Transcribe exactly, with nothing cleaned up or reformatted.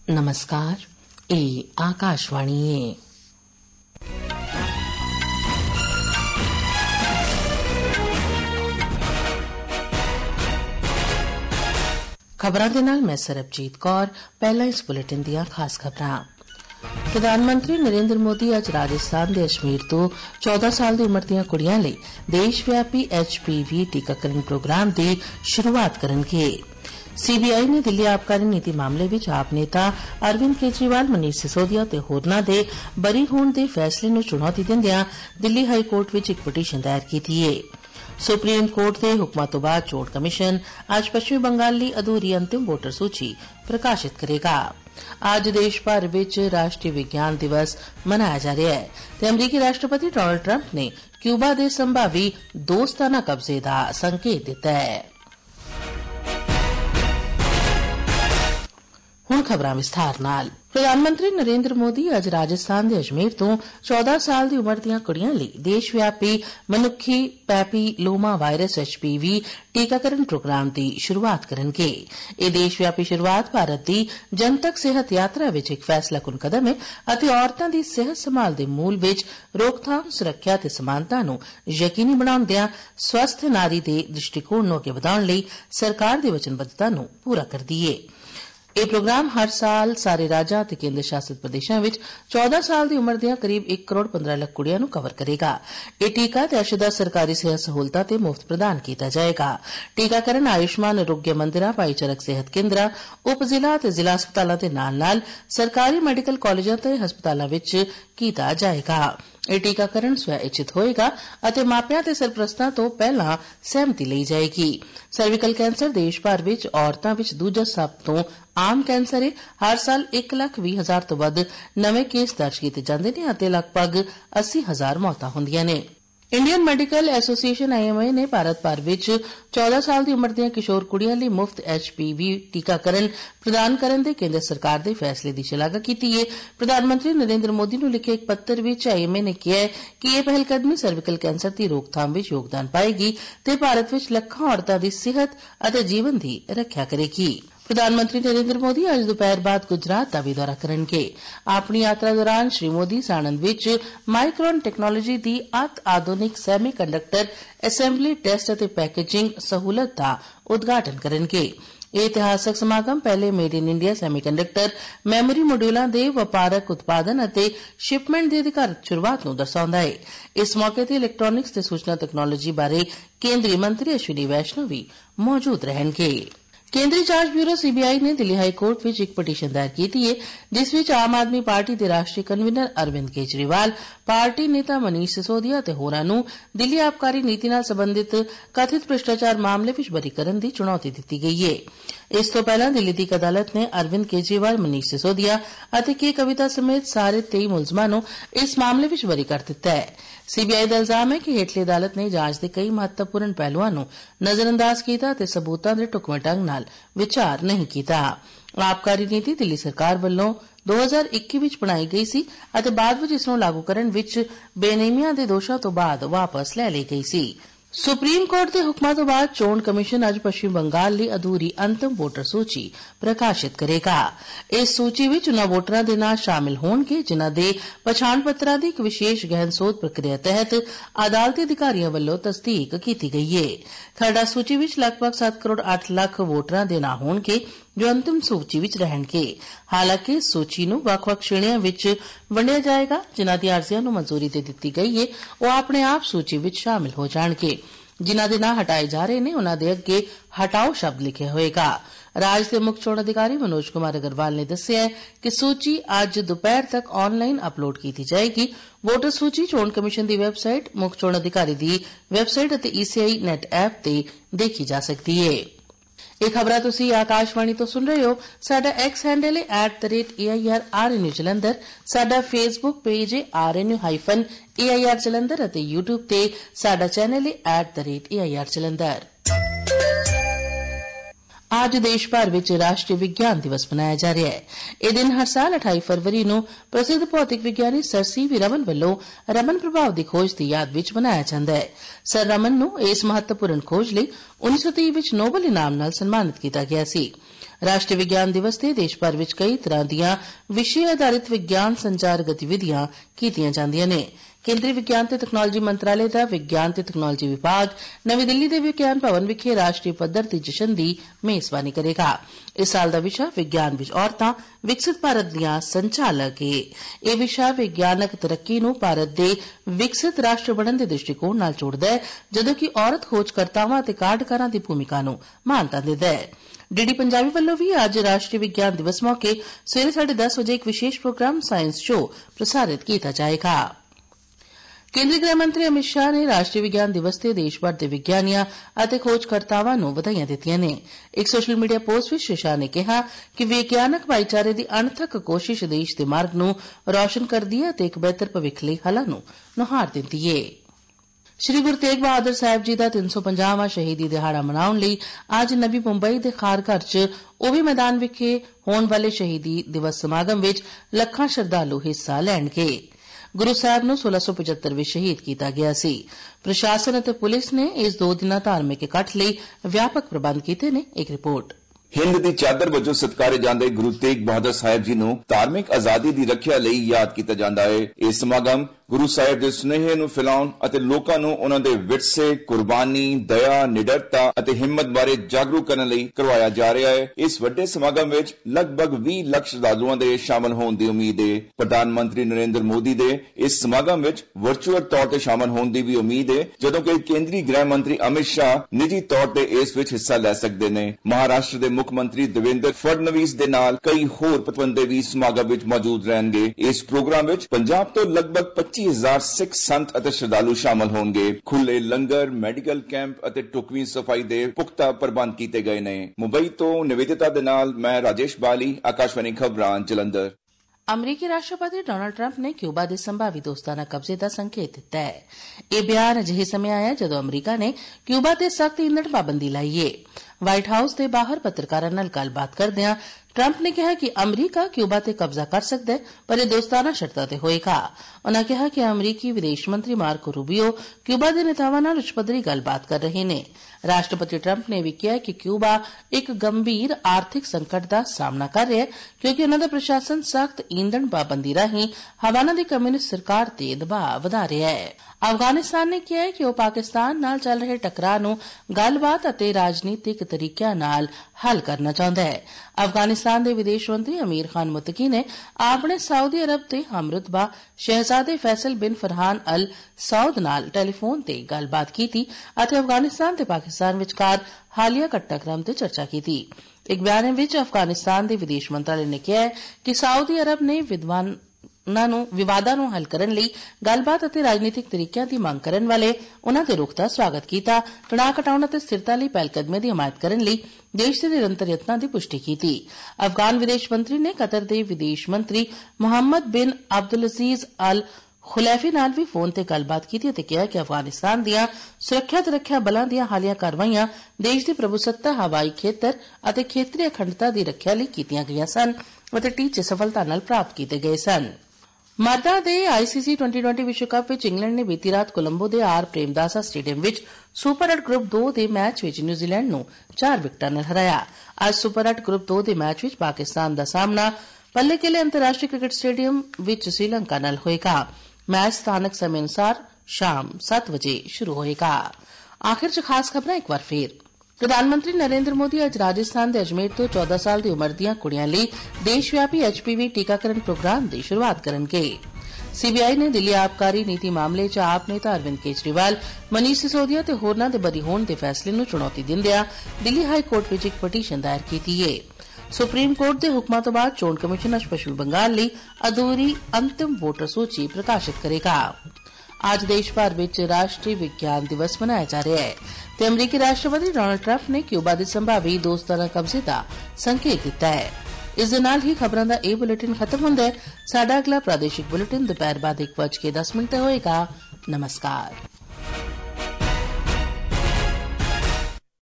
नमस्कार, ए आकाशवाणी है। खबरां दे नाल मैं सरबजीत कौर। पहला इस बुलेटिन दियां खास खबरां। प्रधानमंत्री नरेंद्र मोदी अज राजस्थान दे अजमेर तो चौदह साल दी उम्र दियां कुड़ियां लई देशव्यापी एच पी वी टीकाकरण प्रोग्राम दी शुरुआत करनगे। सीबीआई ने दिल्ली आबकारी नीति मामले विच आप नेता अरविंद केजरीवाल, मनीष सिसोदिया ते होरनां दे बरी होण दे फैसले नूं चुनौती दिंदिआं दिल्ली हाई कोर्ट विच इक पटीशन दायर कीती है। सुप्रीम कोर्ट दे हुकमां तो बाद चोण कमिशन अज पश्चिमी बंगाल लई अधूरी अंतिम वोटर सूची प्रकाशित करेगा। अज देश भर विच राष्ट्रीय विज्ञान दिवस मनाया जा रहा है ते अमरीकी राष्ट्रपति डोनाल्ड ट्रंप ने क्यूबा दे संभावी दोस्ताना कब्जे दा संकेत दिता है। हुण खबरां विस्तार नाल। प्रधानमंत्री नरेंद्र मोदी अज राजस्थान दे अजमेर तो चौदह साल दी उम्र दियां कुड़ियां लई देशव्यापी मनुक्खी papilloma virus H P V टीकाकरण प्रोग्राम दी शुरुआत करनगे। एह देशव्यापी शुरुआत भारत दी जनतक सेहत यात्रा विच इक फैसलाकुन कदम है अते औरतां दी सेहत संभाल दे मूल विच रोकथाम, सुरक्षा ते समानता नूं यकीनी बनाउंदिआं स्वस्थ नारी दे दृष्टिकोण नूं अग्गे वधाउण लई सरकार दी वचनबद्धता नूं पूरा करदी है। यह प्रोग्राम हर साल सारे राज्यां ते केंद्र शासित प्रदेशां विच चौदह साल दी उम्र दियां करीब एक करोड़ पंद्रह लख कुड़ियां नूं कवर करेगा। यह टीका ते अशुदा सरकारी सेहत सहूलतां ते मुफ्त प्रदान कीता जाएगा। टीकाकरण आयुष्मान आरोग्य मंदिरां, भाईचारक सेहत केंद्रां, उप जिला ते जिला अस्पतालां दे नाल नाल सरकारी मैडिकल कालेजां ते हस्पतालां विच कीता जाएगा। यह टीकाकरण स्वै इच्छित होएगा अते मापियां ते सरप्रस्तां तो पहलां सहमति लई जाएगी। सर्विकल कैंसर देश भर विच औरतां विच दूजा सब तो आम कैंसर है। हर साल एक लख भी हजार तो वध नवे केस दर्ज कीते जांदे ने अते लगभग अस्सी हजार मौतां हुंदियां ने। Indian medical association I M A ने भारत भर विच चौदह साल दी उम्र दियां किशोर कुड़ियां लई मुफ्त एच पी वी टीकाकरण प्रदान करन दे केंद्र सरकार दे फैसले दी शलाघा कीती है। प्रधानमंत्री नरेंद्र मोदी नूं लिखे एक पत्र विच आई एम ए ने कहा है कि यह पहलकदमी सर्विकल कैंसर दी रोकथाम विच योगदान पाएगी ते भारत विच लखां औरतां दी सेहत अते जीवन दी रक्षा करेगी। प्रधानमंत्री नरेंद्र मोदी अज दोपहर बाद गुजरात दा भी दौरा करनगे। अपनी यात्रा दौरान श्री मोदी साणंद विच माइक्रोन टैक्नोलॉजी दी अत आधुनिक सैमी कंडक्टर असैम्बली टेस्ट अते पैकेजिंग सहूलत दा उद्घाटन करनगे। यह इतिहासक समागम पहले made in India semiconductor memory मॉड्यूलां दे वपारक उत्पादन अते शिपमेंट दी अधिकारत शुरुआत नूं दर्शाउंदा है। इस मौके ते इलैक्ट्रॉनिक्स ते सूचना तकनोलॉजी बारे केंद्रीय मंत्री अश्विनी वैष्णव भी मौजूद रहणगे। केंद्रीय जांच ब्यूरो सीबीआई ने दिल्ली हाई कोर्ट विच एक पटीशन दायर कीती है जिस विच आम आदमी पार्टी दे राष्ट्रीय कन्वीनर अरविंद केजरीवाल, पार्टी नेता मनीष सिसोदिया ते होरां नूं दिल्ली आबकारी नीति नाल संबंधित कथित भ्रष्टाचार मामले विच बरी करन दी चुनौती दित्ती गई है। इस तो पहला दिल्ली दी अदालत ने अरविंद केजरीवाल, मनीष सिसोदिया अते के कविता समेत सारे तेई मुलजमां नूं इस मामले विच बरी कर दित्ता है। सीबीआई दा इल्जाम है कि हेठली अदालत ने जांच दे कई महत्वपूर्ण पहलुआं नूं नजरअंदाज कीता ते सबूतां दे ढुकवें ढंग नाल विचार नहीं कीता। आबकारी नीति दिल्ली सरकार वल्लों दो हज़ार इक्की विच बनाई गई सी अते बाद विच इस नूं लागू करन विच बेनेमियां दे दोषां तो बाद वापस लै लई गई सी। सुप्रीम कोर्ट दे हुकमां तो बाद चोण कमिशन अज पश्चिम बंगाल लई अधूरी अंतिम वोटर सूची प्रकाशित करेगा। इस सूची विच उन्हां वोटरां दे नां शामिल होणगे जिन्हां दे पछाण पत्तरां दी इक विशेष गहन सोध प्रक्रिया तहत अदालती अधिकारियां वल्लों तस्दीक कीती गई है। खरड़ा सूची विच लगभग सत्त करोड़ अठ लख वोटरां दे नां होणगे जो अंतिम सूची विच रहणगे। हालांकि इस सूची नूं वक्ख-वक्ख श्रेणियां विच वंडिया जाएगा। जिन्हां दी अर्जियां नूं मंजूरी दे दित्ती गई है ओह अपने आप सूची विच शामिल हो जाणगे। जिन्हां दे नां हटाए जा रहे ने उन्हां दे अग्गे हटाओ शब्द लिखे होएगा। राज दे मुख्य चोण अधिकारी मनोज कुमार अग्रवाल ने दस्सिआ है कि सूची अज दोपहर तक ऑनलाइन अपलोड कीती जाएगी। वोटर सूची चोण कमिशन दी वैबसाइट, मुख्य चोण अधिकारी दी वैबसाइट अते ईसीआई नेट ऐप ते देखी जा सकदी है। ਇਹ ਖਬਰਾਂ ਤੁਸੀਂ ਆਕਾਸ਼ਵਾਣੀ ਤੋਂ ਸੁਣ ਰਹੇ ਹੋ। ਸਾਡਾ ਐਕਸ ਹੈਂਡਲ ਹੈ at the rate A I R R N U Jalandhar. ਸਾਡਾ ਫੇਸਬੁੱਕ ਪੇਜ ਹੈ R N U hyphen A I R Jalandhar ਅਤੇ ਯੂਟਿਊਬ ਤੇ ਸਾਡਾ ਚੈਨਲ ਹੈ at the rate A I R Jalandhar. आज देश भर विच राष्ट्रीय विज्ञान दिवस मनाया जा रहा है। यह दिन हर साल अठाई फरवरी नूं प्रसिद्ध भौतिक विज्ञानी सर सी वी रमन वल्लों रमन प्रभाव की खोज की याद विच मनाया जाता है। सर रमन नूं इस महत्वपूर्ण खोज लई उन्नीस सौ तीह विच नोबल इनाम नाल सन्मानित किया गया सी। राष्ट्रीय विज्ञान दिवस ते देश भर विच कई तरह दीयां विषय आधारित विज्ञान संचार गतिविधियां कीतियां जांदियां ने। केंद्रीय विज्ञान ते तकनालोजी मंत्रालय का विज्ञान ते तकनालोजी विभाग नवी दिल्ली के विज्ञान भवन विखे राष्ट्रीय पद्धर ते जश्न की मेजबानी करेगा। इस साल का विषय विज्ञान विच औरतां विकसित भारत दियां संचालक है। यह विषय विज्ञानक तरक्की नूं भारत दे विकसित राष्ट्र बनने के दृष्टिकोण नाल जोड़दा है, जदों कि औरत खोजकर्तावां ते काਢकारां दी भूमिका नूं मानता दिंदा है। डी डी पंजाबी वालों भी आज राष्ट्रीय विज्ञान दिवस मौके सवेरे साढ़े दस बजे एक विशेष प्रोग्राम साइंस शो प्रसारित किया जाएगा। केंद्रीय गृह मंत्री अमित शाह ने राष्ट्रीय विज्ञान दिवस ते देश भर के विज्ञानियों और खोजकर्तावां नूं वधाइयां दित्तियां ने। एक सोशल मीडिया पोस्ट विच श्री शाह ने कहा कि विज्ञानक भाईचारे की अणथक कोशिश देश के मार्ग नूं रोशन करदी है ते एक बेहतर भविख लई हलां नूं नुहार दिंदी है। श्री गुरु तेग बहादुर साहिब जी का तीन सौ पचासवां शहीदी दिहाड़ा मनाउण लई अज नवी मुंबई के खारघर च ओवी मैदान विखे होण वाले शहीदी दिवस समागम विच लखां श्रद्धालु हिस्सा लैणगे। गुरु साहब नूं सोलह सौ पचहत्तर विच शहीद किया गया सी। प्रशासन और पुलिस ने इस दो दिना धार्मिक इकट्ठ लई व्यापक प्रबंध कीते ने। एक रिपोर्ट। हिंद की चादर वजों सत्कारे जांदे गुरु तेग बहादुर साहिब जी नूं धार्मिक आजादी की रखिया लई याद किया जांदा है। यह समागम गुरु साहिब के सुनेहे नूं फैलाउण अते लोकां नूं उन्हां दे विरसे, कुर्बानी, दया, निडरता अते हिम्मत बारे जागरूक करने लई करवाया जा रहा है। इस वड्डे समागम विच लगभग बीस लाख श्रद्धालुओं दे शामिल होण दी उम्मीद है। प्रधानमंत्री नरेंद्र मोदी दे इस समागम विच वर्चुअल तौर ते शामिल होण दी भी उम्मीद है, जदों कि केंद्रीय गृह मंत्री अमित शाह निजी तौर ते इस विच हिस्सा लै सकदे ने। महाराष्ट्र दे मुख मंत्री देवेंद्र फडणवीस दे नाल कई होर प्रतिबंधे भी समागम विच मौजूद रहणगे। इस प्रोग्राम विच पंजाब तो लगभग पच्चीस हजार सिख संत अते श्रद्धालु शामिल होणगे। खुले लंगर, मेडिकल कैंप अते टुकवी सफाई दे पुख्ता प्रबंध कीते गए ने। मुंबई तो निवेदिता दे नाल मैं राजेश बाली, आकाशवाणी खबरां, जलंधर। अमरीकी राष्ट्रपति डोनाल्ड ट्रंप ने क्यूबा के संभावी दोस्ताना कब्जे का संकेत दिता है। यह बयान अजिहे समय आया जदों अमरीका ने क्यूबा ते सख्त ईंधन पाबंदी लाई है। व्हाइट हाउस के बाहर पत्रकारां नाल गलबात करदिआं ट्रंप ने कहा कि अमरीका क्यूबा ते कब्जा कर सकदा है, पर यह दोस्ताना शर्तां ते होएगा। उन्होंने कहा कि अमरीकी विदेश मंत्री मार्को रूबियो क्यूबा के नेतावां नाल उच्च पद्धरी गलबात कर रहे हैं। राष्ट्रपति ट्रंप ने भी कहा कि क्यूबा एक गंभीर आर्थिक संकट का सामना कर रहा है, क्योंकि उन्होंने प्रशासन सख्त ईंधन पाबंदी राहीं हवाना की कम्यूनिस्ट सरकार ते दबाव वधा रहा है। अफगानिस्तान ने कहा है कि वह पाकिस्तान नाल चल रहे टकराव नूं गलबात अते राजनीतिक तरीकिਆਂ नाल हल करना चाहता है। अफगानिस्तान के विदेश मंत्री अमीर खान मुतकी ने अपने सऊदी अरब के हमरुतबा शहजादे फैसल बिन फरहान अल सऊद नाल टेलीफोन ते गलबात की अते अफगानिस्तान ते पाकिस्तान विचकार हालिया घटनाक्रम ते चर्चा की। एक बयान विच अफगानिस्तान के विदेश मंत्रालय ने कहा है कि सऊदी अरब ने विद्वान विवादां नूं हल करन लई गलबात अते राजनीतिक तरीकिਆਂ ਦੀ ਮੰਗ ਕਰਨ ਵਾਲੇ उन्हां दे रुख ਦਾ स्वागत ਕੀਤਾ। तणाव घटाउण अते स्थिरता लई पहलकदमी ਦੀ हमायत ਕਰਨ ਲਈ देश के निरंतर यत्नां ਦੀ पुष्टि की। अफगान विदेश मंत्री ने कतर के विदेश मंत्री मुहम्मद बिन अब्दुल अजीज अल खुलैफी नाल भी फोन ते गलबात की ते कहा कि अफगानिस्तान दियां सुरक्षा ते रक्षा बलां दियां हालिया कार्रवाईयां देश दी प्रभुसत्ता, हवाई खेतर अते खेतरी अखंडता दी रक्षा लई कीतियां गईयां सन अते टीचे सफलता नाल प्राप्त कीते गए सन। मर्दां दे आईसीसी ट्वेंटी ट्वेंटी विश्व कप विच इंग्लैंड ने बीती रात Colombo K R Premadasa stadium विच सुपर एट ग्रुप दो के मैच विच न्यूजीलैंड नूं चार विकटां नाल हराया। अज सुपर एट ग्रुप दो के मैच विच पाकिस्तान का सामना पल्ले किले अंतर्राष्ट्रीय क्रिकेट स्टेडियम विच श्रीलंका नाल होएगा। मैच स्थानक समय अनुसार शाम सात बजे शुरू होएगा। आखिर च खास खबरां एक बार फिर। प्रधानमंत्री नरेंद्र मोदी अज राजस्थान के अजमेर तो चौदह साल की उम्र दीआं कुड़ियां लई देशव्यापी एचपीवी टीकाकरण प्रोग्राम की शुरूआत करनगे। सीबीआई ने दिल्ली आबकारी नीति मामले च आप नेता अरविंद केजरीवाल, मनीष सिसोदिया ते होरनां दे बरी होण दे फैसले नूं चुनौती दिंदिआं दिल्ली हाई कोर्ट विच एक पटीशन दायर कीती है। सुप्रीम कोर्ट के हुक्मां तो बाद चोण कमीशन अज पश्चिम बंगाल लई अधूरी अंतिम वोटर सूची प्रकाशित करेगा। आज देश भर विच राष्ट्रीय विज्ञान दिवस मनाया जा रहा है ते अमरीकी राष्ट्रपति डोनाल्ड ट्रंप ने क्यूबा के संभावी दोस्ताना कब्जे का संकेत दिता है। इस दे नाल ही खबरां दा यह बुलेटिन खत्म हुंदा है। साडा अगला प्रादेशिक बुलेटिन दोपहर बाद एक बज के दस मिनट होएगा। नमस्कार।